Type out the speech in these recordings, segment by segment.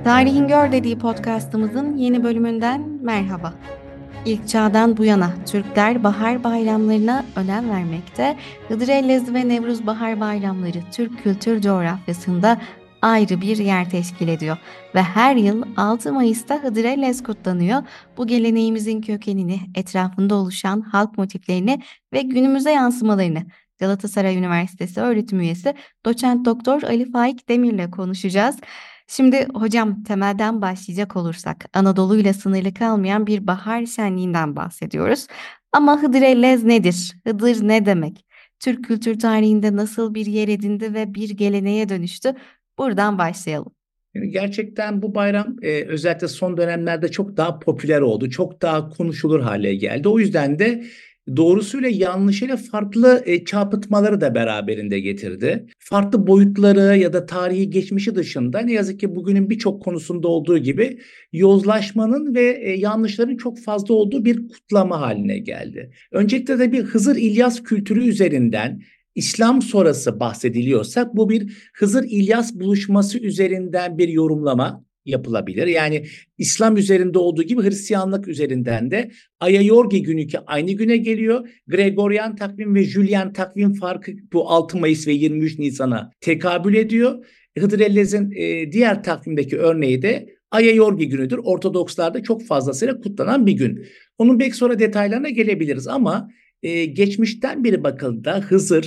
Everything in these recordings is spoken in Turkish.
Tarihin Gör dediği podcastımızın yeni bölümünden merhaba. İlk çağdan bu yana Türkler bahar bayramlarına önem vermekte, Hıdrellez ve Nevruz bahar bayramları Türk kültür coğrafyasında ayrı bir yer teşkil ediyor ve her yıl 6 Mayıs'ta Hıdrellez kutlanıyor. Bu geleneğimizin kökenini, etrafında oluşan halk motiflerini ve günümüze yansımalarını Galatasaray Üniversitesi öğretim üyesi Doçent Doktor Ali Faik Demir'le konuşacağız. Şimdi hocam temelden başlayacak olursak Anadolu'yla sınırlı kalmayan bir bahar şenliğinden bahsediyoruz. Ama Hıdrellez nedir? Hıdır ne demek? Türk kültür tarihinde nasıl bir yer edindi ve bir geleneğe dönüştü? Buradan başlayalım. Yani gerçekten bu bayram özellikle son dönemlerde çok daha popüler oldu. Çok daha konuşulur hale geldi. O yüzden de doğrusuyla yanlışıyla farklı çarpıtmaları da beraberinde getirdi. Farklı boyutları ya da tarihi geçmişi dışında ne yazık ki bugünün birçok konusunda olduğu gibi yozlaşmanın ve yanlışların çok fazla olduğu bir kutlama haline geldi. Öncelikle de bir Hızır İlyas kültürü üzerinden İslam sonrası bahsediliyorsak bu bir Hızır-İlyas buluşması üzerinden bir yorumlama yapılabilir. Yani İslam üzerinde olduğu gibi Hristiyanlık üzerinden de Aya Yorgi günü ki aynı güne geliyor. Gregorian takvim ve Julian takvim farkı bu 6 Mayıs ve 23 Nisan'a tekabül ediyor. Hıdrellez'in diğer takvimdeki örneği de Aya Yorgi günüdür. Ortodokslarda çok fazlasıyla kutlanan bir gün. Onun belki sonra detaylarına gelebiliriz ama geçmişten beri bakıldığında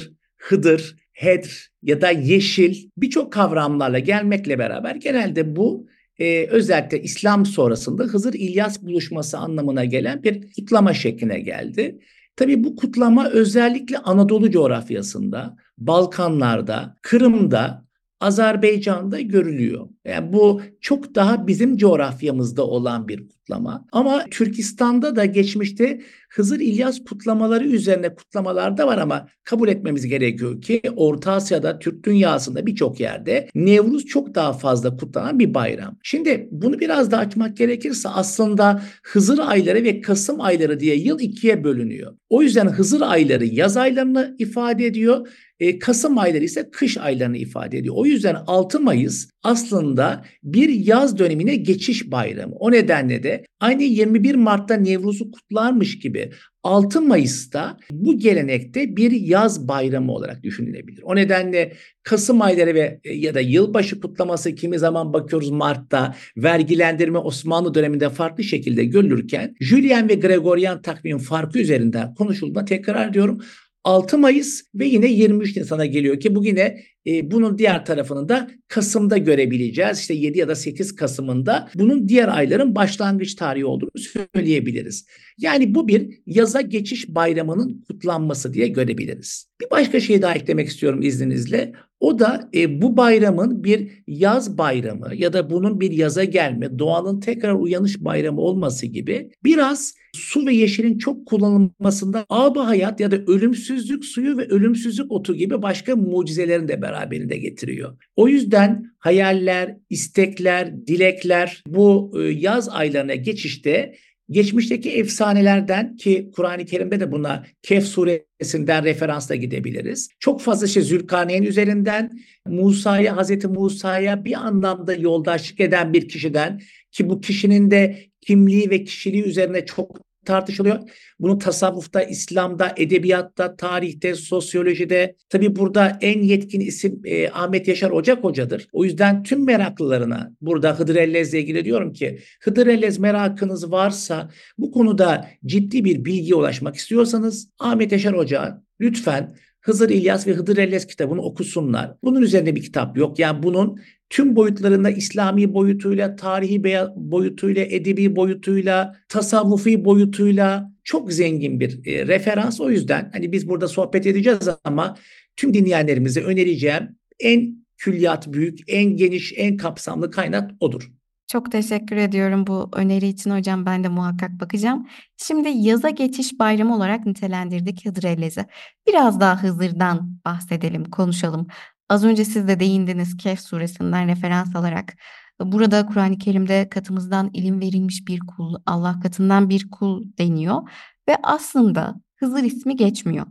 Hıdır, Hedr ya da Yeşil birçok kavramlarla gelmekle beraber genelde bu özellikle İslam sonrasında Hızır-İlyas buluşması anlamına gelen bir kutlama şekline geldi. Tabii bu kutlama özellikle Anadolu coğrafyasında, Balkanlarda, Kırım'da, Azerbaycan'da görülüyor. Yani bu çok daha bizim coğrafyamızda olan bir kutlama. Ama Türkistan'da da geçmişte Hızır İlyas kutlamaları üzerine kutlamalar da var ama kabul etmemiz gerekiyor ki Orta Asya'da, Türk dünyasında birçok yerde Nevruz çok daha fazla kutlanan bir bayram. Şimdi bunu biraz daha açmak gerekirse aslında Hızır ayları ve Kasım ayları diye yıl ikiye bölünüyor. O yüzden Hızır ayları yaz aylarını ifade ediyor. Kasım ayları ise kış aylarını ifade ediyor. O yüzden 6 Mayıs aslında bir yaz dönemine geçiş bayramı. O nedenle de aynı 21 Mart'ta Nevruz'u kutlarmış gibi 6 Mayıs'ta bu gelenekte bir yaz bayramı olarak düşünülebilir. O nedenle Kasım ayları ve ya da yılbaşı kutlaması kimi zaman bakıyoruz Mart'ta vergilendirme Osmanlı döneminde farklı şekilde görülürken Julian ve Gregorian takvim farkı üzerinden konuşulduğunda tekrar ediyorum 6 Mayıs ve yine 23 Nisan'a geliyor ki bu yine bunun diğer tarafını da Kasım'da görebileceğiz. İşte 7 ya da 8 Kasım'ında bunun diğer ayların başlangıç tarihi olduğunu söyleyebiliriz. Yani bu bir yaza geçiş bayramının kutlanması diye görebiliriz. Bir başka şey daha eklemek istiyorum izninizle. O da bu bayramın bir yaz bayramı ya da bunun bir yaza gelme, doğanın tekrar uyanış bayramı olması gibi biraz su ve yeşilin çok kullanılmasında âb-ı hayat ya da ölümsüzlük suyu ve ölümsüzlük otu gibi başka mucizelerin de beraberinde getiriyor. O yüzden hayaller, istekler, dilekler bu yaz aylarına geçişte geçmişteki efsanelerden ki Kur'an-ı Kerim'de de buna Kehf suresinden referansla gidebiliriz. Çok fazla Zülkarneyn üzerinden Hazreti Musa'ya bir anlamda yoldaşlık eden bir kişiden ki bu kişinin de kimliği ve kişiliği üzerine çok tartışılıyor. Bunu tasavvufta, İslam'da, edebiyatta, tarihte, sosyolojide tabii burada en yetkin isim Ahmet Yaşar Ocak Hoca'dır. O yüzden tüm meraklılarına burada Hıdrellez'le ilgili diyorum ki Hıdrellez merakınız varsa bu konuda ciddi bir bilgiye ulaşmak istiyorsanız Ahmet Yaşar Hoca lütfen Hızır İlyas ve Hıdrellez kitabını okusunlar. Bunun üzerine bir kitap yok. Yani bunun tüm boyutlarında İslami boyutuyla, tarihi boyutuyla, edebi boyutuyla, tasavvufi boyutuyla çok zengin bir referans. O yüzden hani biz burada sohbet edeceğiz ama tüm dinleyenlerimize önereceğim en külliyat büyük, en geniş, en kapsamlı kaynak odur. Çok teşekkür ediyorum bu öneri için hocam. Ben de muhakkak bakacağım. Şimdi yaza geçiş bayramı olarak nitelendirdik Hıdrellez'i. Biraz daha Hızır'dan bahsedelim, konuşalım. Az önce siz de değindiniz Kehf suresinden referans alarak. Burada Kur'an-ı Kerim'de katımızdan ilim verilmiş bir kul, Allah katından bir kul deniyor. Ve aslında Hızır ismi geçmiyor.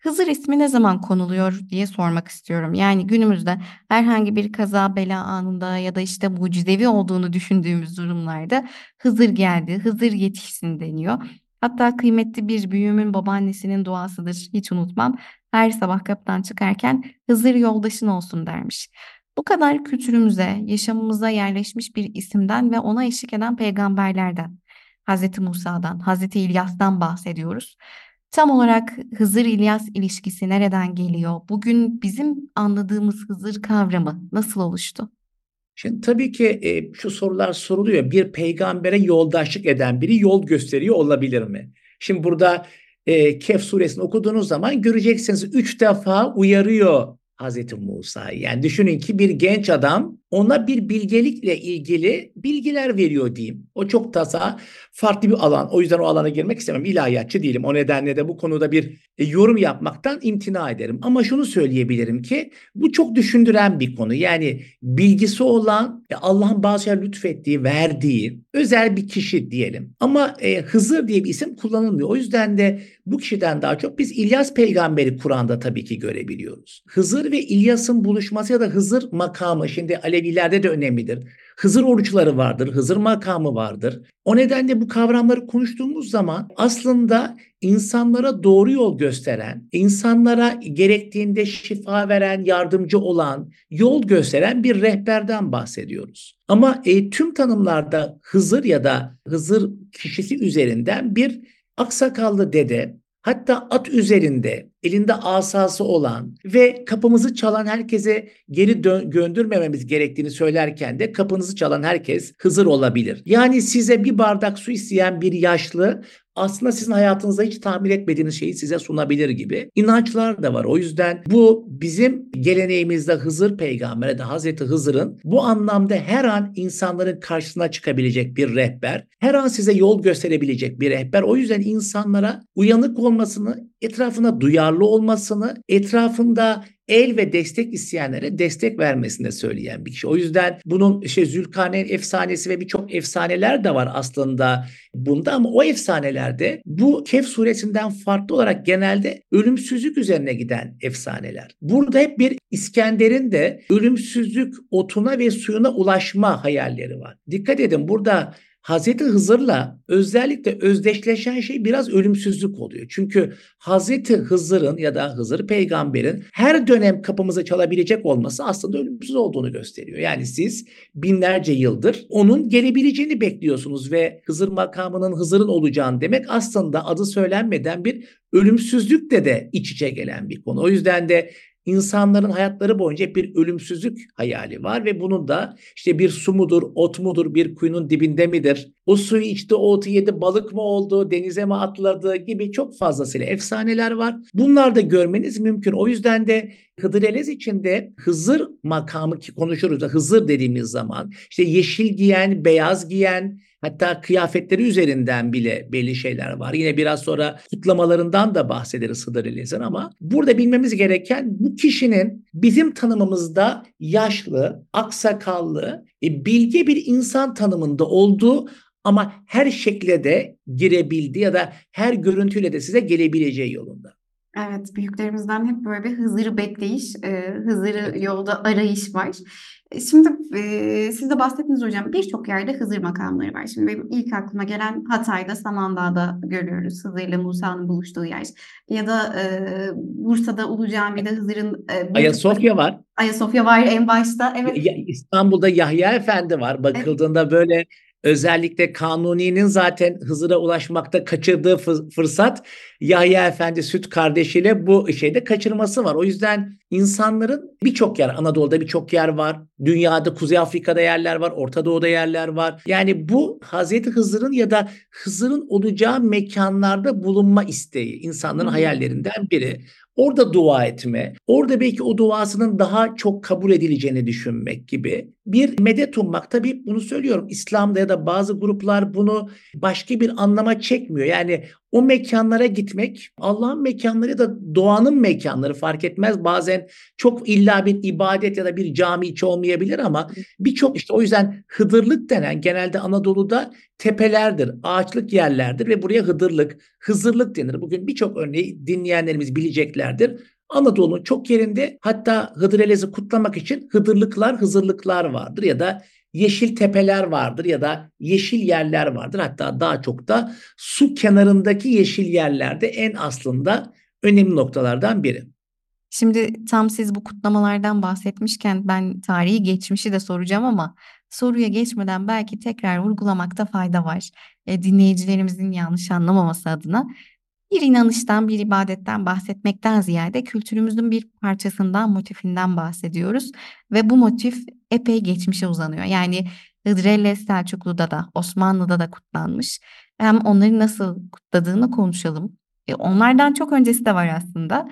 Hızır ismi ne zaman konuluyor diye sormak istiyorum. Yani günümüzde herhangi bir kaza bela anında ya da işte mucizevi olduğunu düşündüğümüz durumlarda Hızır geldi, Hızır yetişsin deniyor. Hatta kıymetli bir büyüğümün babaannesinin duasıdır, hiç unutmam. Her sabah kapıdan çıkarken Hızır yoldaşın olsun dermiş. Bu kadar kültürümüze, yaşamımıza yerleşmiş bir isimden ve ona eşlik eden peygamberlerden, Hazreti Musa'dan, Hazreti İlyas'tan bahsediyoruz. Tam olarak Hızır-İlyas ilişkisi nereden geliyor? Bugün bizim anladığımız Hızır kavramı nasıl oluştu? Şimdi tabii ki şu sorular soruluyor. Bir peygambere yoldaşlık eden biri yol gösteriyor olabilir mi? Şimdi burada Kehf suresini okuduğunuz zaman göreceksiniz 3 defa uyarıyor Hazreti Musa'yı. Yani düşünün ki bir genç adam ona bir bilgelikle ilgili bilgiler veriyor diyeyim. O çok farklı bir alan. O yüzden o alana girmek istemem. İlahiyatçı değilim. O nedenle de bu konuda bir yorum yapmaktan imtina ederim. Ama şunu söyleyebilirim ki bu çok düşündüren bir konu. Yani bilgisi olan, Allah'ın bazı şeyler lütfettiği, verdiği özel bir kişi diyelim. Ama Hızır diye bir isim kullanılmıyor. O yüzden de bu kişiden daha çok biz İlyas peygamberi Kur'an'da tabii ki görebiliyoruz. Hızır ve İlyas'ın buluşması ya da Hızır makamı şimdi Alevilerde de önemlidir. Hızır oruçları vardır, Hızır makamı vardır. O nedenle bu kavramları konuştuğumuz zaman aslında insanlara doğru yol gösteren, insanlara gerektiğinde şifa veren, yardımcı olan, yol gösteren bir rehberden bahsediyoruz. Ama tüm tanımlarda Hızır ya da Hızır kişisi üzerinden bir aksakallı dede, hatta at üzerinde elinde asası olan ve kapımızı çalan herkese geri göndermememiz gerektiğini söylerken de kapınızı çalan herkes Hızır olabilir. Yani size bir bardak su isteyen bir yaşlı aslında sizin hayatınızda hiç tahmin etmediğiniz şeyi size sunabilir gibi inançlar da var. O yüzden bu bizim geleneğimizde Hızır peygambere de Hazreti Hızır'ın bu anlamda her an insanların karşısına çıkabilecek bir rehber, her an size yol gösterebilecek bir rehber. O yüzden insanlara uyanık olmasını, etrafına duyarlı olmasını, etrafında el ve destek isteyenlere destek vermesini de söyleyen bir kişi. O yüzden bunun Zülkarneyn efsanesi ve birçok efsaneler de var aslında bunda ama o efsanelerde bu Kehf suresinden farklı olarak genelde ölümsüzlük üzerine giden efsaneler. Burada hep bir İskender'in de ölümsüzlük otuna ve suyuna ulaşma hayalleri var. Dikkat edin burada Hazreti Hızır'la özellikle özdeşleşen şey biraz ölümsüzlük oluyor. Çünkü Hazreti Hızır'ın ya da Hızır peygamberin her dönem kapımızı çalabilecek olması aslında ölümsüz olduğunu gösteriyor. Yani siz binlerce yıldır onun gelebileceğini bekliyorsunuz ve Hızır makamının Hızır'ın olacağını demek aslında adı söylenmeden bir ölümsüzlükle de iç içe gelen bir konu. O yüzden de İnsanların hayatları boyunca hep bir ölümsüzlük hayali var ve bunun da bir su mudur, ot mudur, bir kuyunun dibinde midir? O suyu içti, o otu yedi, balık mı oldu, denize mi atladı gibi çok fazlasıyla efsaneler var. Bunlar da görmeniz mümkün. O yüzden de Hıdrellez için de Hızır makamı ki konuşuruz da Hızır dediğimiz zaman yeşil giyen, beyaz giyen, hatta kıyafetleri üzerinden bile belli şeyler var. Yine biraz sonra kutlamalarından da bahsederiz Hıdrellez'in ama burada bilmemiz gereken bu kişinin bizim tanımımızda yaşlı, aksakallı, bilge bir insan tanımında olduğu ama her şekle de girebildiği ya da her görüntüyle de size gelebileceği yolunda. Evet, büyüklerimizden hep böyle bir Hızır'ı bekleyiş, Hızır'ı yolda arayış var. Şimdi siz de bahsettiniz hocam birçok yerde Hızır makamları var. Şimdi benim ilk aklıma gelen Hatay'da, Samandağ'da görüyoruz Hızır'la Musa'nın buluştuğu yer. Ya da Bursa'da Ulu Cami'de Hızır'ın... Ayasofya var. Ayasofya var en başta. Evet. İstanbul'da Yahya Efendi var. Bakıldığında böyle özellikle Kanuni'nin zaten Hızır'a ulaşmakta kaçırdığı fırsat Yahya Efendi süt kardeşiyle bu kaçırması var. O yüzden insanların birçok yer, Anadolu'da birçok yer var. Dünyada, Kuzey Afrika'da yerler var. Orta Doğu'da yerler var. Yani bu Hazreti Hızır'ın ya da Hızır'ın olacağı mekanlarda bulunma isteği insanların hayallerinden biri. Orada dua etme, orada belki o duasının daha çok kabul edileceğini düşünmek gibi bir medet ummak. Tabii bunu söylüyorum. İslam'da ya da bazı gruplar bunu başka bir anlama çekmiyor. Yani o mekanlara gitmek, Allah'ın mekanları ya da doğanın mekanları fark etmez. Bazen çok illa bir ibadet ya da bir cami içi olmayabilir ama birçok işte o yüzden Hıdırlık denen genelde Anadolu'da tepelerdir, ağaçlık yerlerdir ve buraya Hızırlık denir. Bugün birçok örneği dinleyenlerimiz bileceklerdir. Anadolu'nun çok yerinde hatta Hıdrellez'i kutlamak için Hızırlıklar vardır ya da yeşil tepeler vardır ya da yeşil yerler vardır. Hatta daha çok da su kenarındaki yeşil yerlerde en aslında önemli noktalardan biri. Şimdi tam siz bu kutlamalardan bahsetmişken ben tarihi geçmişi de soracağım ama soruya geçmeden belki tekrar vurgulamakta fayda var. Dinleyicilerimizin yanlış anlamaması adına bir inanıştan, bir ibadetten bahsetmekten ziyade kültürümüzün bir parçasından, motifinden bahsediyoruz ve bu motif epey geçmişe uzanıyor. Yani Hıdrellez Selçuklu'da da, Osmanlı'da da kutlanmış. Hem onları nasıl kutladığını konuşalım. Onlardan çok öncesi de var aslında.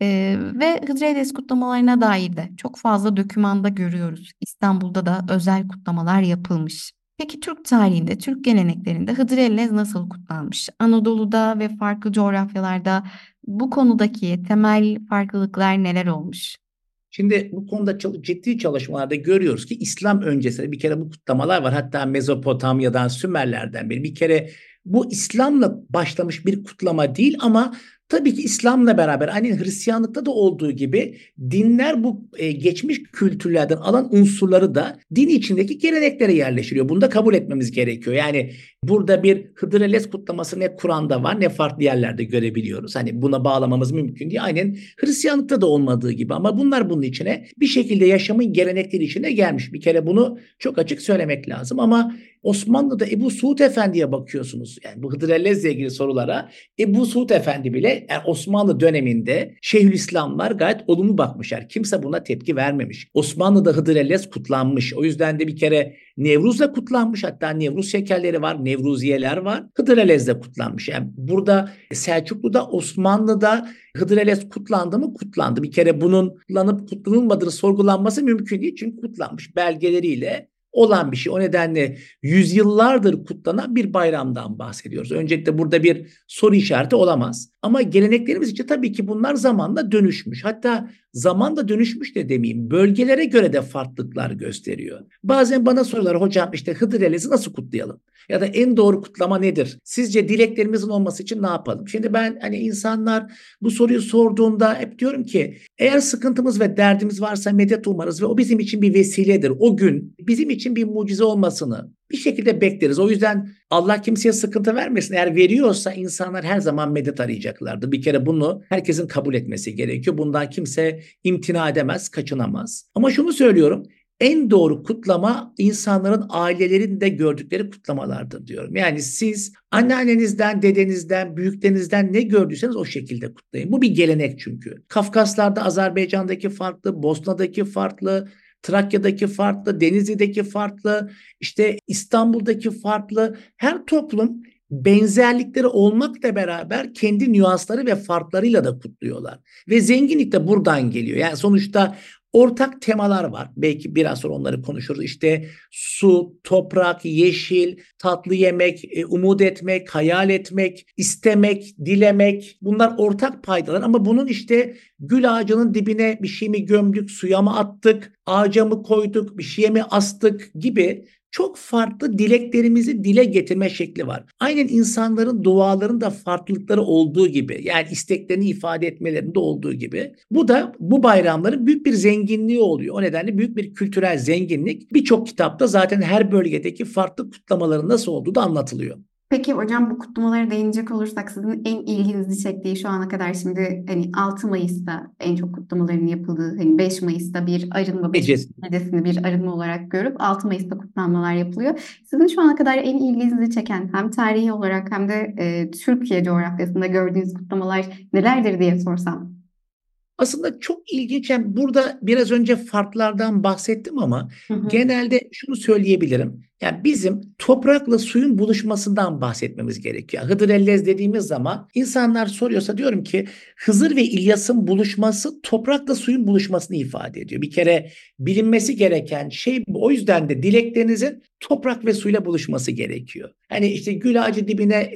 Ve Hıdrellez kutlamalarına dair de çok fazla dokümanda görüyoruz. İstanbul'da da özel kutlamalar yapılmış. Peki Türk tarihinde, Türk geleneklerinde Hıdrellez nasıl kutlanmış? Anadolu'da ve farklı coğrafyalarda bu konudaki temel farklılıklar neler olmuş? Şimdi bu konuda ciddi çalışmalarda görüyoruz ki İslam öncesinde bir kere bu kutlamalar var. Hatta Mezopotamya'dan, Sümerlerden beri bir kere bu İslam'la başlamış bir kutlama değil ama tabii ki İslam'la beraber aynen Hristiyanlıkta da olduğu gibi dinler bu geçmiş kültürlerden alan unsurları da din içindeki geleneklere yerleştiriyor. Bunu da kabul etmemiz gerekiyor. Yani burada bir Hıdrellez kutlaması ne Kur'an'da var ne farklı yerlerde görebiliyoruz. Hani buna bağlamamız mümkün değil. Aynen Hristiyanlıkta da olmadığı gibi ama bunlar bunun içine bir şekilde yaşamın gelenekleri içine gelmiş. Bir kere bunu çok açık söylemek lazım ama Osmanlı'da Ebu Suud Efendi'ye bakıyorsunuz. Yani bu Hıdrellez'le ilgili sorulara Ebu Suud Efendi bile yani Osmanlı döneminde Şeyhülislamlar gayet olumlu bakmışlar. Kimse buna tepki vermemiş. Osmanlı'da Hıdrellez kutlanmış. O yüzden de bir kere Nevruz'la kutlanmış. Hatta Nevruz şekerleri var, Nevruziyeler var. Hıdrellez'le kutlanmış. Yani burada Selçuklu'da, Osmanlı'da Hıdrellez kutlandı mı? Kutlandı. Bir kere bunun kutlanıp kutlanılmadığını sorgulanması mümkün değil. Çünkü kutlanmış belgeleriyle olan bir şey. O nedenle yüzyıllardır kutlanan bir bayramdan bahsediyoruz. Öncelikle burada bir soru işareti olamaz. Ama geleneklerimiz için tabii ki bunlar zamanla dönüşmüş. Hatta zamanla dönüşmüş de demeyeyim. Bölgelere göre de farklılıklar gösteriyor. Bazen bana soruyorlar hocam işte Hıdrellez'i nasıl kutlayalım? Ya da en doğru kutlama nedir? Sizce dileklerimizin olması için ne yapalım? Şimdi ben hani insanlar bu soruyu sorduğunda hep diyorum ki eğer sıkıntımız ve derdimiz varsa medet umarız ve o bizim için bir vesiledir. O gün bizim için bir mucize olmasını bir şekilde bekleriz. O yüzden Allah kimseye sıkıntı vermesin. Eğer veriyorsa insanlar her zaman medet arayacaklardır. Bir kere bunu herkesin kabul etmesi gerekiyor. Bundan kimse imtina edemez, kaçınamaz. Ama şunu söylüyorum. En doğru kutlama insanların ailelerinde gördükleri kutlamalardır diyorum. Yani siz anneannenizden, dedenizden, büyüklerinizden ne gördüyseniz o şekilde kutlayın. Bu bir gelenek çünkü. Kafkaslar'da, Azerbaycan'daki farklı, Bosna'daki farklı, Trakya'daki farklı, Denizli'deki farklı, işte İstanbul'daki farklı. Her toplum benzerlikleri olmakla beraber kendi nüansları ve farklarıyla da kutluyorlar. Ve zenginlik de buradan geliyor. Yani sonuçta ortak temalar var. Belki biraz sonra onları konuşuruz. İşte su, toprak, yeşil, tatlı yemek, umut etmek, hayal etmek, istemek, dilemek. Bunlar ortak paydalar ama bunun işte gül ağacının dibine bir şey mi gömdük, suya mı attık, ağaca mı koyduk, bir şeye mi astık gibi çok farklı dileklerimizi dile getirme şekli var. Aynen insanların dualarının da farklılıkları olduğu gibi yani isteklerini ifade etmelerinde olduğu gibi bu da bu bayramların büyük bir zenginliği oluyor. O nedenle büyük bir kültürel zenginlik birçok kitapta zaten her bölgedeki farklı kutlamaların nasıl olduğu da anlatılıyor. Peki hocam bu kutlamalara değinecek olursak sizin en ilginizi çektiği şu ana kadar şimdi hani 6 Mayıs'ta en çok kutlamaların yapıldığı hani 5 Mayıs'ta bir arınma 5 Gecesi. gecesini bir arınma olarak görüp 6 Mayıs'ta kutlanmalar yapılıyor. Sizin şu ana kadar en ilginizi çeken hem tarihi olarak hem de Türkiye coğrafyasında gördüğünüz kutlamalar nelerdir diye sorsam. Aslında çok ilginç. Yani burada biraz önce farklardan bahsettim ama genelde şunu söyleyebilirim. Yani bizim toprakla suyun buluşmasından bahsetmemiz gerekiyor. Hıdrellez dediğimiz zaman insanlar soruyorsa diyorum ki Hızır ve İlyas'ın buluşması toprakla suyun buluşmasını ifade ediyor. Bir kere bilinmesi gereken şey bu. O yüzden de dileklerinizin toprak ve suyla buluşması gerekiyor. Hani işte gül ağacı dibine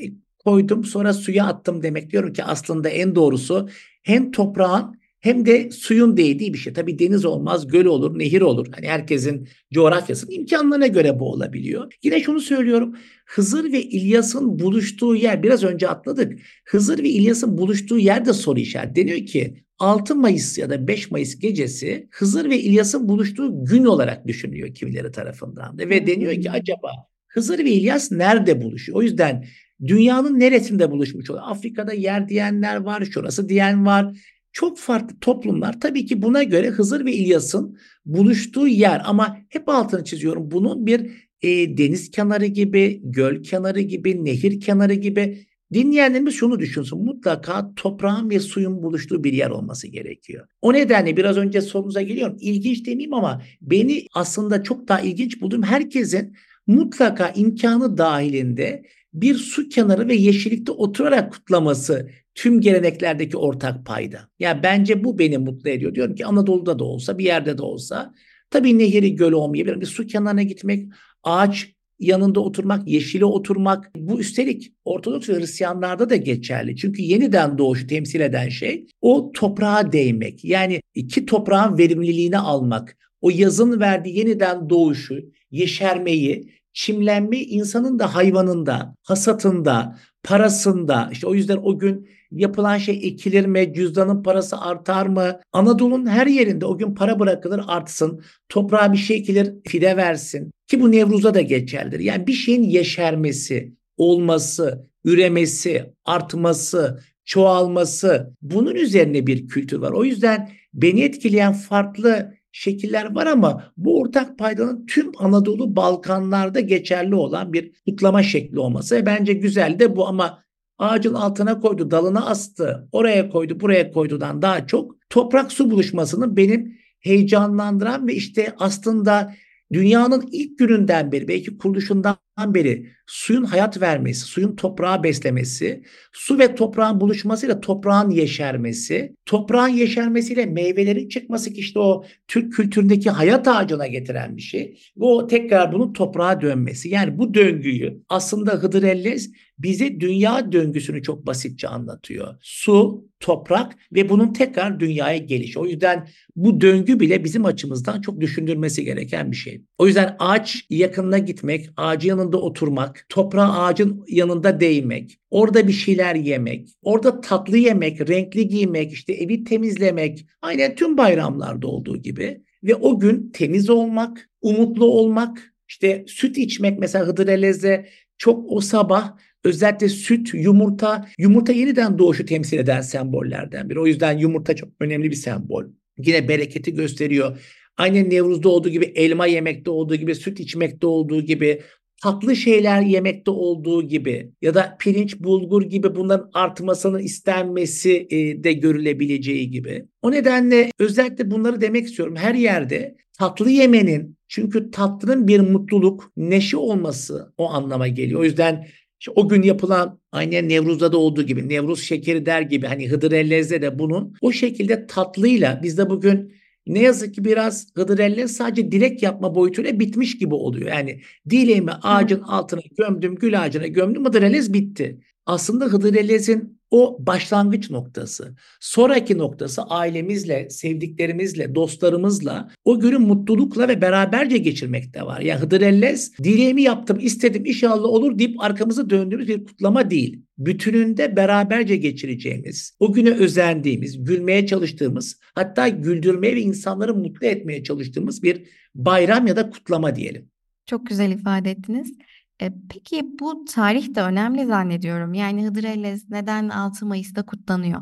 koydum sonra suya attım demek. Diyorum ki aslında en doğrusu hem toprağın hem de suyun değdiği bir şey. Tabii deniz olmaz, göl olur, nehir olur. Hani herkesin coğrafyasının imkanlarına göre bu olabiliyor. Yine şunu söylüyorum. Hızır ve İlyas'ın buluştuğu yer, biraz önce atladık. Hızır ve İlyas'ın buluştuğu yerde soru işareti. Deniyor ki 6 Mayıs ya da 5 Mayıs gecesi Hızır ve İlyas'ın buluştuğu gün olarak düşünülüyor kimileri tarafından da. Ve deniyor ki acaba Hızır ve İlyas nerede buluşuyor? O yüzden dünyanın neresinde buluşmuş oluyor? Afrika'da yer diyenler var, şurası diyen var. Çok farklı toplumlar tabii ki buna göre Hızır ve İlyas'ın buluştuğu yer, ama hep altını çiziyorum, bunun bir deniz kenarı gibi, göl kenarı gibi, nehir kenarı gibi. Dinleyenlerimiz şunu düşünsün, mutlaka toprağın ve suyun buluştuğu bir yer olması gerekiyor. O nedenle biraz önce sorunuza geliyorum. İlginç demeyeyim ama beni aslında çok daha ilginç bulduğum, herkesin mutlaka imkanı dahilinde bir su kenarı ve yeşillikte oturarak kutlaması tüm geleneklerdeki ortak payda. Ya bence bu beni mutlu ediyor. Diyorum ki Anadolu'da da olsa, bir yerde de olsa, tabii nehri, gölü olmayabilir. Bir su kenarına gitmek, ağaç yanında oturmak, yeşile oturmak. Bu üstelik Ortodoks ve Hristiyanlarda da geçerli. Çünkü yeniden doğuşu temsil eden şey o toprağa değmek. Yani iki toprağın verimliliğini almak. O yazın verdiği yeniden doğuşu, yeşermeyi, çimlenmeyi insanın da hayvanın da, hasatında, parasında, işte o yüzden o gün yapılan şey ekilir mi, cüzdanın parası artar mı? Anadolu'nun her yerinde o gün para bırakılır, artsın. Toprağa bir şey ekilir, fide versin. Ki bu Nevruz'a da geçerlidir. Yani bir şeyin yeşermesi, olması, üremesi, artması, çoğalması, bunun üzerine bir kültür var. O yüzden beni etkileyen farklı şekiller var ama bu ortak paydanın tüm Anadolu, Balkanlarda geçerli olan bir kutlama şekli olması. Bence güzel de bu, ama ağacın altına koydu, dalına astı, oraya koydu, buraya koydudan daha çok toprak su buluşmasının benim heyecanlandıran ve işte aslında dünyanın ilk gününden beri, belki kuruluşundan beri suyun hayat vermesi, suyun toprağı beslemesi, su ve toprağın buluşmasıyla toprağın yeşermesi, toprağın yeşermesiyle meyvelerin çıkması, ki işte o Türk kültüründeki hayat ağacına getiren bir şey ve o tekrar bunun toprağa dönmesi. Yani bu döngüyü aslında Hıdrellez bize dünya döngüsünü çok basitçe anlatıyor. Su, toprak ve bunun tekrar dünyaya gelişi. O yüzden bu döngü bile bizim açımızdan çok düşündürmesi gereken bir şey. O yüzden ağaç yakınına gitmek, ağacın yanında oturmak, toprağa ağacın yanında değmek, orada bir şeyler yemek, orada tatlı yemek, renkli giymek, işte evi temizlemek, aynen tüm bayramlarda olduğu gibi ve o gün temiz olmak, umutlu olmak, işte süt içmek mesela Hıdrellez'de çok o sabah özellikle süt, yumurta yeniden doğuşu temsil eden sembollerden biri. O yüzden yumurta çok önemli bir sembol. Yine bereketi gösteriyor. Aynen Nevruz'da olduğu gibi, elma yemekte olduğu gibi, süt içmekte olduğu gibi, tatlı şeyler yemekte olduğu gibi ya da pirinç, bulgur gibi bunların artmasının istenmesi de görülebileceği gibi. O nedenle özellikle bunları demek istiyorum. Her yerde tatlı yemenin, çünkü tatlının bir mutluluk, neşe olması o anlama geliyor. O yüzden İşte o gün yapılan, aynen Nevruz'da da olduğu gibi, Nevruz şekeri der gibi, hani Hıdrellez'de de bunun o şekilde tatlıyla, bizde bugün ne yazık ki biraz Hıdrellez sadece dilek yapma boyutuyla bitmiş gibi oluyor. Yani dileğimi ağacın altına gömdüm, gül ağacına gömdüm, Hıdrellez bitti. Aslında Hıdrellez'in o başlangıç noktası, sonraki noktası ailemizle, sevdiklerimizle, dostlarımızla o günü mutlulukla ve beraberce geçirmekte var. Yani Hıdrellez dileğimi yaptım, istedim, inşallah olur deyip arkamızı döndüğümüz bir kutlama değil. Bütününde beraberce geçireceğimiz, o güne özendiğimiz, gülmeye çalıştığımız, hatta güldürmeye ve insanları mutlu etmeye çalıştığımız bir bayram ya da kutlama diyelim. Çok güzel ifade ettiniz. Peki bu tarih de önemli zannediyorum. Yani Hıdrellez neden 6 Mayıs'ta kutlanıyor?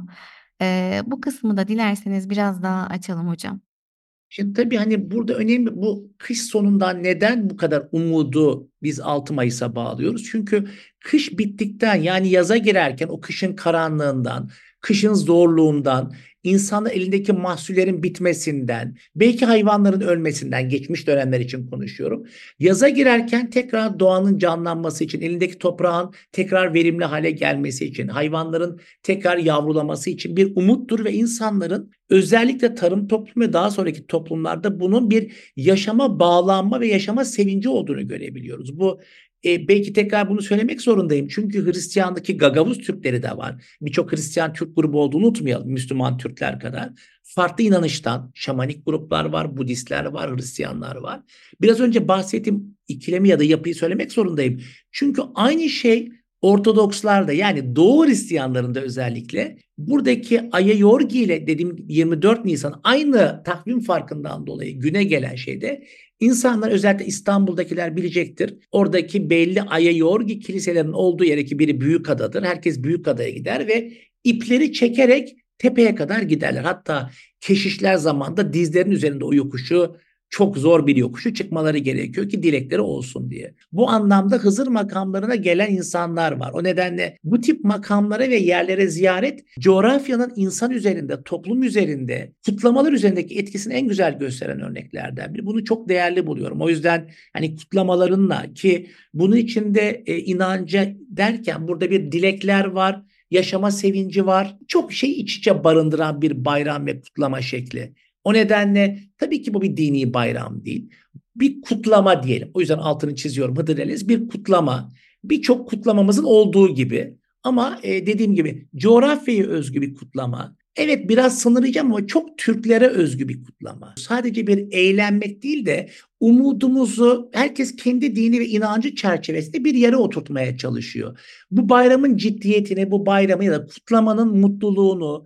Bu kısmı da dilerseniz biraz daha açalım hocam. Şimdi tabii hani burada önemli, bu kış sonundan neden bu kadar umudu biz 6 Mayıs'a bağlıyoruz? Çünkü kış bittikten, yani yaza girerken o kışın karanlığından, kışın zorluğundan, insanın elindeki mahsullerin bitmesinden, belki hayvanların ölmesinden, geçmiş dönemler için konuşuyorum. Yaza girerken tekrar doğanın canlanması için, elindeki toprağın tekrar verimli hale gelmesi için, hayvanların tekrar yavrulaması için bir umuttur ve insanların özellikle tarım toplumu ve daha sonraki toplumlarda bunun bir yaşama bağlanma ve yaşama sevinci olduğunu görebiliyoruz. Bu belki tekrar bunu söylemek zorundayım. Çünkü Hristiyanlıktaki Gagavuz Türkleri de var. Birçok Hristiyan Türk grubu olduğunu unutmayalım. Müslüman Türkler kadar. Farklı inanıştan şamanik gruplar var, Budistler var, Hristiyanlar var. Biraz önce bahsettiğim ikilemi ya da yapıyı söylemek zorundayım. Çünkü aynı şey Ortodokslarda, yani Doğu Hristiyanlarında özellikle buradaki Aya Yorgi ile dediğim 24 Nisan aynı takvim farkından dolayı güne gelen şeyde insanlar, özellikle İstanbul'dakiler bilecektir. Oradaki belli Aya Yorgi kiliselerinin olduğu yerdeki biri Büyükada'dır. Herkes Büyükada'ya gider ve ipleri çekerek tepeye kadar giderler. Hatta keşişler zamanında dizlerin üzerinde o yokuşu, çok zor bir yokuşu çıkmaları gerekiyor ki dilekleri olsun diye. Bu anlamda Hızır makamlarına gelen insanlar var. O nedenle bu tip makamlara ve yerlere ziyaret, coğrafyanın insan üzerinde, toplum üzerinde, kutlamalar üzerindeki etkisini en güzel gösteren örneklerden biri. Bunu çok değerli buluyorum. O yüzden hani kutlamalarınla, ki bunun içinde inanca derken burada bir dilekler var, yaşama sevinci var. Çok şey iç içe barındıran bir bayram ve kutlama şekli. O nedenle tabii ki bu bir dini bayram değil. Bir kutlama diyelim. O yüzden altını çiziyorum. Hıdrellez bir kutlama. Birçok kutlamamızın olduğu gibi. Ama dediğim gibi coğrafyaya özgü bir kutlama. Evet, biraz sınırlayacağım ama çok Türklere özgü bir kutlama. Sadece bir eğlenmek değil de umudumuzu herkes kendi dini ve inancı çerçevesinde bir yere oturtmaya çalışıyor. Bu bayramın ciddiyetini, bu bayramı ya da kutlamanın mutluluğunu,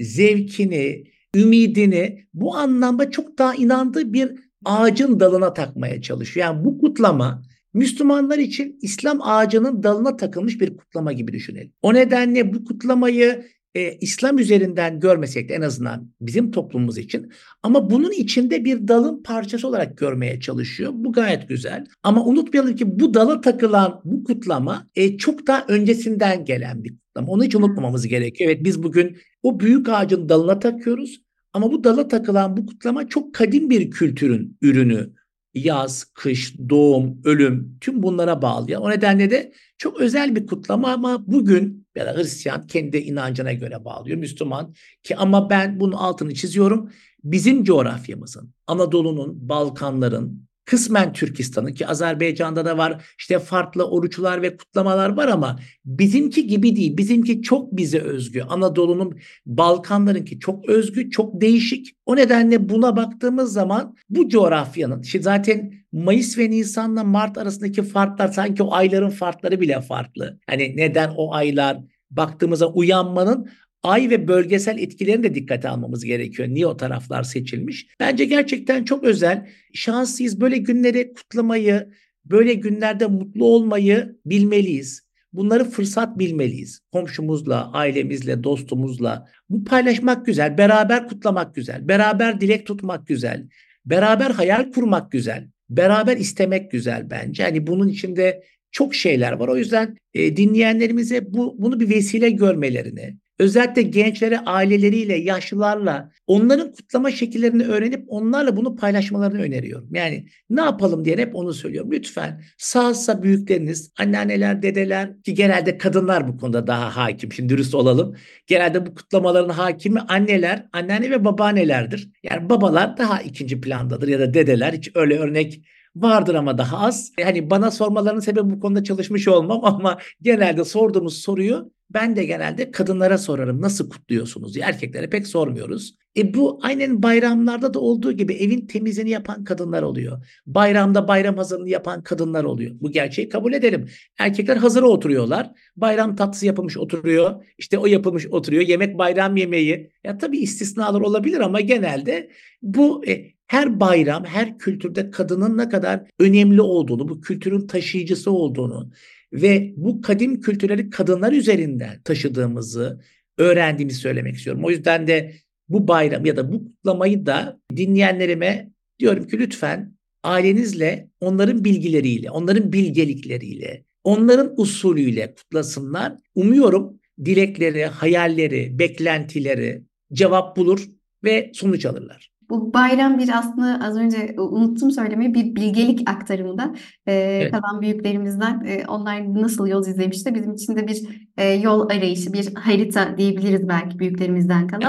zevkini, ümidini bu anlamda çok daha inandığı bir ağacın dalına takmaya çalışıyor. Yani bu kutlama Müslümanlar için İslam ağacının dalına takılmış bir kutlama gibi düşünelim. O nedenle bu kutlamayı İslam üzerinden görmesek de en azından bizim toplumumuz için, ama bunun içinde bir dalın parçası olarak görmeye çalışıyor. Bu gayet güzel. Ama unutmayalım ki bu dala takılan bu kutlama çok daha öncesinden gelen bir kutlama. Onu hiç unutmamamız gerekiyor. Evet, biz bugün o büyük ağacın dalına takıyoruz. Ama bu dala takılan bu kutlama çok kadim bir kültürün ürünü. Yaz, kış, doğum, ölüm, tüm bunlara bağlı. O nedenle de çok özel bir kutlama, ama bugün ya da Hristiyan kendi inancına göre bağlıyor, Müslüman ki, ama ben bunun altını çiziyorum. Bizim coğrafyamızın, Anadolu'nun, Balkanların, kısmen Türkistan'ın, ki Azerbaycan'da da var işte farklı oruçlar ve kutlamalar var, ama bizimki gibi değil. Bizimki çok bize özgü. Anadolu'nun, Balkanlarınki çok özgü, çok değişik. O nedenle buna baktığımız zaman bu coğrafyanın, işte zaten Mayıs ve Nisan'la Mart arasındaki farklar, sanki o ayların farkları bile farklı. Hani neden o aylar, baktığımızda uyanmanın ay ve bölgesel etkilerini de dikkate almamız gerekiyor. Niye o taraflar seçilmiş? Bence gerçekten çok özel. Şanslıyız. Böyle günleri kutlamayı, böyle günlerde mutlu olmayı bilmeliyiz. Bunları fırsat bilmeliyiz. Komşumuzla, ailemizle, dostumuzla. Bu paylaşmak güzel. Beraber kutlamak güzel. Beraber dilek tutmak güzel. Beraber hayal kurmak güzel. Beraber istemek güzel bence. Hani bunun içinde çok şeyler var. O yüzden dinleyenlerimize bunu bir vesile görmelerini, özellikle gençlere, aileleriyle, yaşlılarla onların kutlama şekillerini öğrenip onlarla bunu paylaşmalarını öneriyorum. Yani ne yapalım diye hep onu söylüyorum. Lütfen sağsa büyükleriniz, anneanneler, dedeler, ki genelde kadınlar bu konuda daha hakim. Şimdi dürüst olalım. Genelde bu kutlamaların hakimi anneler, anneanne ve babaannelerdir. Yani babalar daha ikinci plandadır ya da dedeler. Hiç öyle örnek vardır ama daha az. Hani bana sormalarının sebebi bu konuda çalışmış olmam, ama genelde sorduğumuz soruyu ben de genelde kadınlara sorarım. Nasıl kutluyorsunuz diye. Erkeklere pek sormuyoruz. Bu aynen bayramlarda da olduğu gibi evin temizliğini yapan kadınlar oluyor. Bayramda bayram hazırlığını yapan kadınlar oluyor. Bu gerçeği kabul edelim. Erkekler hazıra oturuyorlar. Bayram tatlısı yapılmış oturuyor. İşte o yapılmış oturuyor. Yemek bayram yemeği. Ya tabii istisnalar olabilir ama genelde bu her bayram, her kültürde kadının ne kadar önemli olduğunu, bu kültürün taşıyıcısı olduğunu ve bu kadim kültürleri kadınlar üzerinden taşıdığımızı öğrendiğimizi söylemek istiyorum. O yüzden de bu bayram ya da bu kutlamayı da dinleyenlerime diyorum ki lütfen ailenizle, onların bilgileriyle, onların bilgelikleriyle, onların usulüyle kutlasınlar. Umuyorum dilekleri, hayalleri, beklentileri cevap bulur ve sonuç alırlar. Bu bayram bir, aslında az önce unuttum söylemeyi, bir bilgelik aktarımında Evet. kalan büyüklerimizden, onlar nasıl yol izlemişti, bizim için de bir yol arayışı, bir harita diyebiliriz belki büyüklerimizden kalan.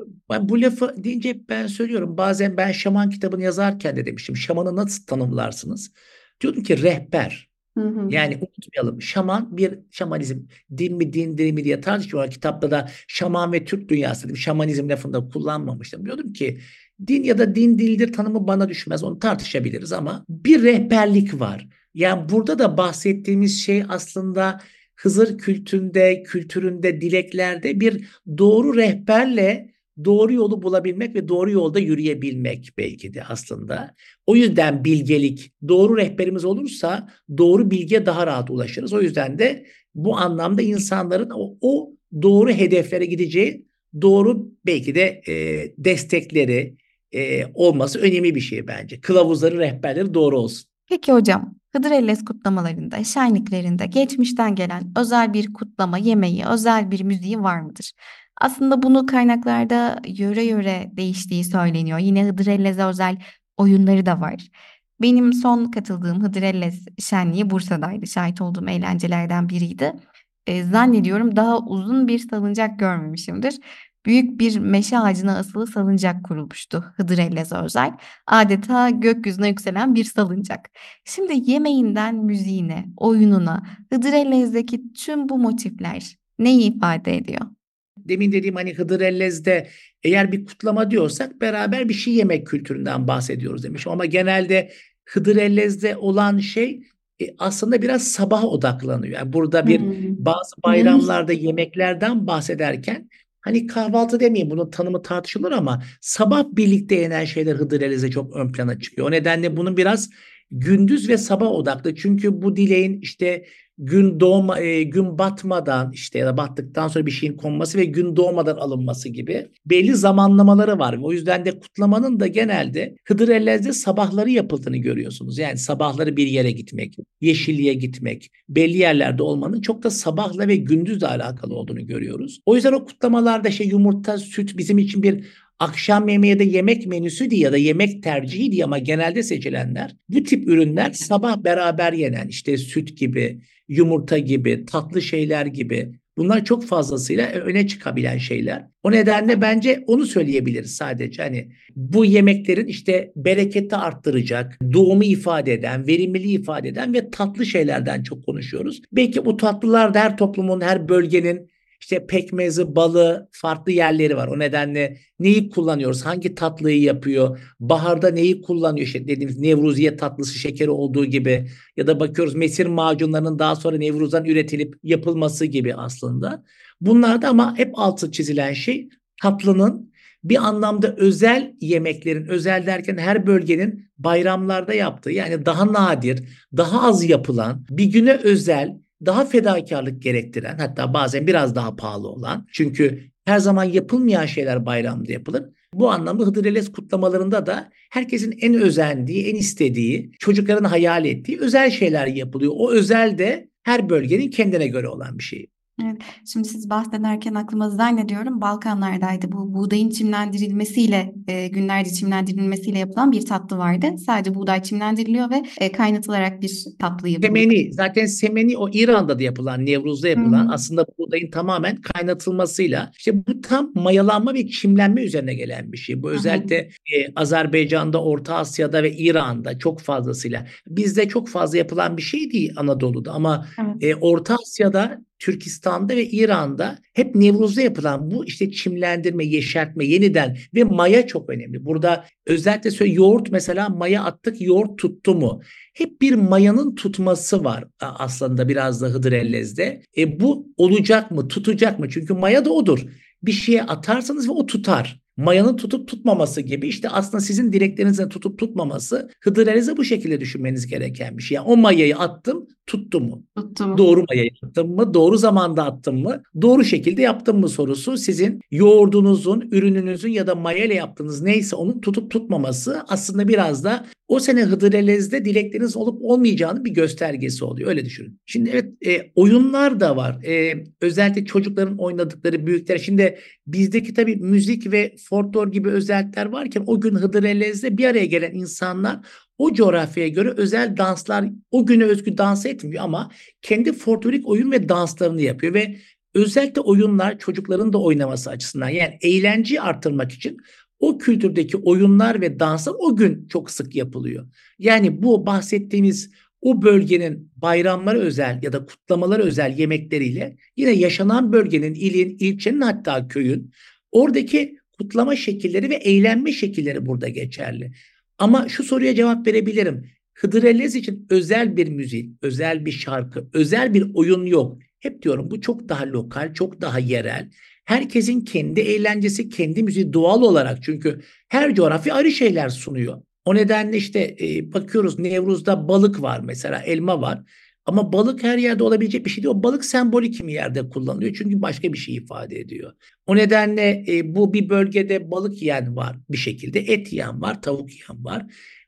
Ben bu lafı deyince ben söylüyorum. Bazen ben şaman kitabını yazarken de demiştim. Şamanı nasıl tanımlarsınız? Diyordum ki rehber. Hı hı. Yani unutmayalım. Şaman bir şamanizm. Din mi din değil mi diye tartışıyorlar. Kitapta da şaman ve Türk dünyası dedim. Şamanizm lafını da kullanmamıştım. Diyordum ki din ya da din değildir tanımı bana düşmez. Onu tartışabiliriz ama bir rehberlik var. Yani burada da bahsettiğimiz şey aslında Hızır kültüründe, dileklerde bir doğru rehberle doğru yolu bulabilmek ve doğru yolda yürüyebilmek belki de aslında. O yüzden bilgelik, doğru rehberimiz olursa doğru bilgiye daha rahat ulaşırız. O yüzden de bu anlamda insanların o doğru hedeflere gideceği doğru belki de destekleri olması önemli bir şey bence. Kılavuzları, rehberleri doğru olsun. Peki hocam, Hıdrellez kutlamalarında, şenliklerinde geçmişten gelen özel bir kutlama yemeği, özel bir müziği var mıdır? Aslında bunu kaynaklarda yöre yöre değiştiği söyleniyor. Yine Hıdrellez'e özel oyunları da var. Benim son katıldığım Hıdrellez şenliği Bursa'daydı. Şahit olduğum eğlencelerden biriydi. Zannediyorum daha uzun bir salıncak görmemişimdir. Büyük bir meşe ağacına asılı salıncak kurulmuştu Hıdrellez'e özel. Adeta gökyüzüne yükselen bir salıncak. Şimdi yemeğinden müziğine, oyununa, Hıdrellez'deki tüm bu motifler neyi ifade ediyor? Demin dediğim hani Hıdrellez'de eğer bir kutlama diyorsak beraber bir şey yemek kültüründen bahsediyoruz demişim. Ama genelde Hıdrellez'de olan şey aslında biraz sabaha odaklanıyor. Yani burada bir bazı bayramlarda yemeklerden bahsederken hani kahvaltı demeyeyim bunun tanımı tartışılır ama sabah birlikte yenen şeyler Hıdrellez'de çok ön plana çıkıyor. O nedenle bunun biraz gündüz ve sabah odaklı. Çünkü bu dileğin işte gün batmadan işte ya da battıktan sonra bir şeyin konması ve gün doğmadan alınması gibi belli zamanlamaları var. O yüzden de kutlamanın da genelde Hıdrellez'de sabahları yapıldığını görüyorsunuz. Yani sabahları bir yere gitmek, yeşilliğe gitmek, belli yerlerde olmanın çok da sabahla ve gündüzle alakalı olduğunu görüyoruz. O yüzden o kutlamalarda yumurta, süt bizim için bir akşam yemeği de yemek menüsü ya da yemek tercihi diye ama genelde seçilenler bu tip ürünler sabah beraber yenen işte süt gibi, yumurta gibi, tatlı şeyler gibi bunlar çok fazlasıyla öne çıkabilen şeyler. O nedenle bence onu söyleyebiliriz sadece. Hani bu yemeklerin işte bereketi arttıracak, doğumu ifade eden, verimliliği ifade eden ve tatlı şeylerden çok konuşuyoruz. Belki bu tatlılar da her toplumun, her bölgenin işte pekmezi, balı, farklı yerleri var. O nedenle neyi kullanıyoruz? Hangi tatlıyı yapıyor? Baharda neyi kullanıyor? İşte dediğimiz Nevruziye tatlısı şekeri olduğu gibi ya da bakıyoruz mesir macunlarının daha sonra Nevruz'dan üretilip yapılması gibi aslında. Bunlar da ama hep altı çizilen şey tatlının bir anlamda özel yemeklerin, özel derken her bölgenin bayramlarda yaptığı yani daha nadir, daha az yapılan, bir güne özel, daha fedakarlık gerektiren hatta bazen biraz daha pahalı olan çünkü her zaman yapılmayan şeyler bayramda yapılır. Bu anlamda Hıdrellez kutlamalarında da herkesin en özendiği, en istediği, çocukların hayal ettiği özel şeyler yapılıyor. O özel de her bölgenin kendine göre olan bir şey. Evet, şimdi siz bahsederken aklıma zannediyorum Balkanlardaydı bu buğdayın çimlendirilmesiyle günlerce çimlendirilmesiyle yapılan bir tatlı vardı. Sadece buğday çimlendiriliyor ve kaynatılarak bir tatlı yapılıyor. Zaten semeni o İran'da da yapılan, Nevruz'da yapılan aslında buğdayın tamamen kaynatılmasıyla işte bu tam mayalanma ve çimlenme üzerine gelen bir şey. Bu özellikle Azerbaycan'da, Orta Asya'da ve İran'da çok fazlasıyla. Bizde çok fazla yapılan bir şey değil Anadolu'da ama Orta Asya'da, Türkistan'da ve İran'da hep Nevruz'da yapılan bu işte çimlendirme, yeşertme, yeniden ve maya çok önemli. Burada özellikle yoğurt mesela maya attık, yoğurt tuttu mu? Hep bir mayanın tutması var aslında biraz da Hıdrellez'de. Bu olacak mı, tutacak mı? Çünkü maya da odur. Bir şeye atarsanız ve o tutar. Mayanın tutup tutmaması gibi işte aslında sizin dileklerinizin tutup tutmaması Hıdrellez'e bu şekilde düşünmeniz gereken bir şey. Yani o mayayı attım, tuttu mu? Tuttu mu? Doğru mayayı attım mı? Doğru zamanda attım mı? Doğru şekilde yaptım mı sorusu sizin yoğurdunuzun, ürününüzün ya da mayayla yaptığınız neyse onun tutup tutmaması aslında biraz da o sene Hıdrellez'de dilekleriniz olup olmayacağının bir göstergesi oluyor. Öyle düşünün. Şimdi evet oyunlar da var. Özellikle çocukların oynadıkları büyükler. Şimdi bizdeki tabii müzik ve folklor gibi özellikler varken o gün Hıdrellez'de bir araya gelen insanlar o coğrafyaya göre özel danslar o güne özgü dans etmiyor ama kendi folklorik oyun ve danslarını yapıyor ve Özellikle oyunlar çocukların da oynaması açısından, yani eğlenceyi artırmak için o kültürdeki oyunlar ve danslar o gün çok sık yapılıyor. Yani bu bahsettiğimiz o bölgenin bayramları özel ya da kutlamaları özel yemekleriyle yine yaşanan bölgenin, ilin, ilçenin, hatta köyün oradaki kutlama şekilleri ve eğlenme şekilleri burada geçerli. Ama şu soruya cevap verebilirim. Hıdrellez için özel bir müzik, özel bir şarkı, özel bir oyun yok. Hep diyorum, bu çok daha lokal, çok daha yerel. Herkesin kendi eğlencesi, kendi müziği doğal olarak, çünkü her coğrafya ayrı şeyler sunuyor. O nedenle işte bakıyoruz, Nevruz'da balık var mesela, elma var. Ama balık her yerde olabilecek bir şey değil. O balık sembolik kimi yerde kullanılıyor çünkü başka bir şey ifade ediyor. O nedenle bu bir bölgede balık yiyen var bir şekilde, et yiyen var, tavuk yiyen var.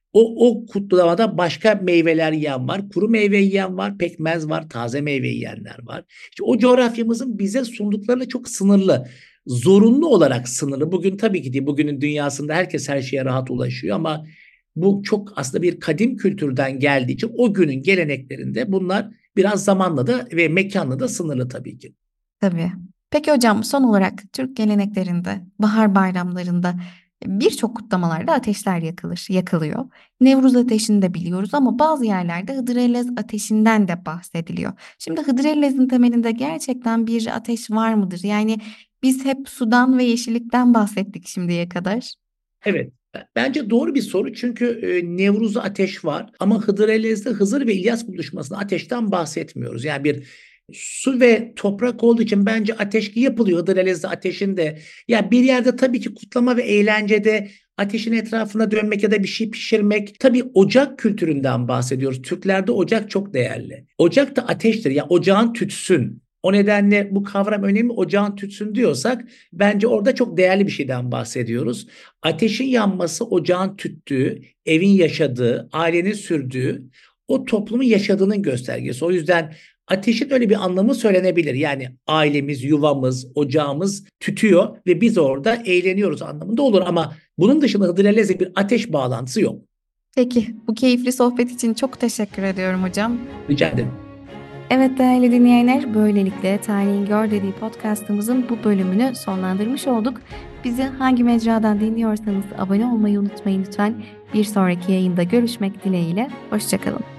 O kutlamada başka meyveler yiyen var, kuru meyve yiyen var, pekmez var, taze meyve yiyenler var. İşte o coğrafyamızın bize sunduklarıyla çok sınırlı, zorunlu olarak sınırlı. Bugün tabii ki değil, bugünün dünyasında herkes her şeye rahat ulaşıyor ama bu çok aslında bir kadim kültürden geldiği için o günün geleneklerinde bunlar biraz zamanla da ve mekanla da sınırlı tabii ki. Tabii. Peki hocam, son olarak Türk geleneklerinde, bahar bayramlarında birçok kutlamalarda ateşler yakılıyor. Nevruz ateşini de biliyoruz ama bazı yerlerde Hıdrellez ateşinden de bahsediliyor. Şimdi Hıdrellez'in temelinde gerçekten bir ateş var mıdır? Yani biz hep sudan ve yeşillikten bahsettik şimdiye kadar. Evet. Bence doğru bir soru çünkü Nevruz'da ateş var ama Hıdrellez'de Hızır ve İlyas buluşmasında ateşten bahsetmiyoruz. Yani bir su ve toprak olduğu için bence ateş yapılıyor. Hıdrellez'de ateşin de, ya bir yerde tabii ki kutlama ve eğlencede ateşin etrafına dönmek ya da bir şey pişirmek, tabii ocak kültüründen bahsediyoruz. Türklerde ocak çok değerli. Ocak da ateştir. Ya ocağın tütsün. O nedenle bu kavram önemli. Ocağın tütsün diyorsak bence orada çok değerli bir şeyden bahsediyoruz. Ateşin yanması, ocağın tüttüğü, evin yaşadığı, ailenin sürdüğü, o toplumun yaşadığının göstergesi. O yüzden ateşin öyle bir anlamı söylenebilir. Yani ailemiz, yuvamız, ocağımız tütüyor ve biz orada eğleniyoruz anlamında olur. Ama bunun dışında Hıdrellez'le bir ateş bağlantısı yok. Peki, bu keyifli sohbet için çok teşekkür ediyorum hocam. Rica ederim. Evet değerli dinleyenler, böylelikle Tarihin Gör dediği podcastımızın bu bölümünü sonlandırmış olduk. Bizi hangi mecradan dinliyorsanız abone olmayı unutmayın lütfen. Bir sonraki yayında görüşmek dileğiyle, hoşça kalın.